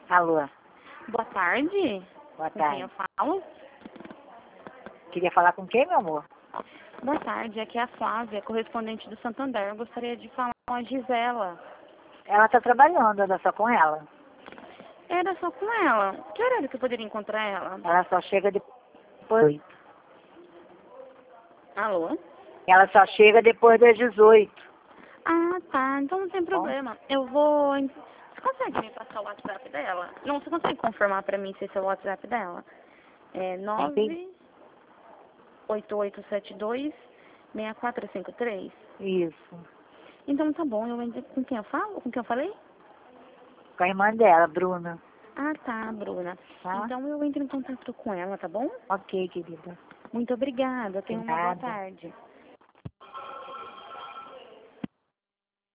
Alô, Boa tarde. boa Com quem eu tarde. falo? Queria falar com quem, meu amor? Boa tarde, aqui é a Flávia, correspondente do Santander. Eu gostaria de falar com a Gisela. Ela tá trabalhando, anda só com ela. Era só com ela. Que horário que eu poderia encontrar ela? Ela só chega depois. Alô? Ela só chega depois das 18. Ah, tá. Então não tem Bom, problema. Eu vou... Você consegue me passar o WhatsApp dela? Não, você consegue confirmar pra mim se esse é o WhatsApp dela? É tem 98872-6453. isso. Então tá bom, eu entro... Com quem eu falo? Com quem eu falei? Com a irmã dela, Bruna. Ah, tá, Bruna. Tá? Então eu entro em contato com ela, tá bom? Ok, querida. Muito obrigada. De Tenha uma boa nada. tarde.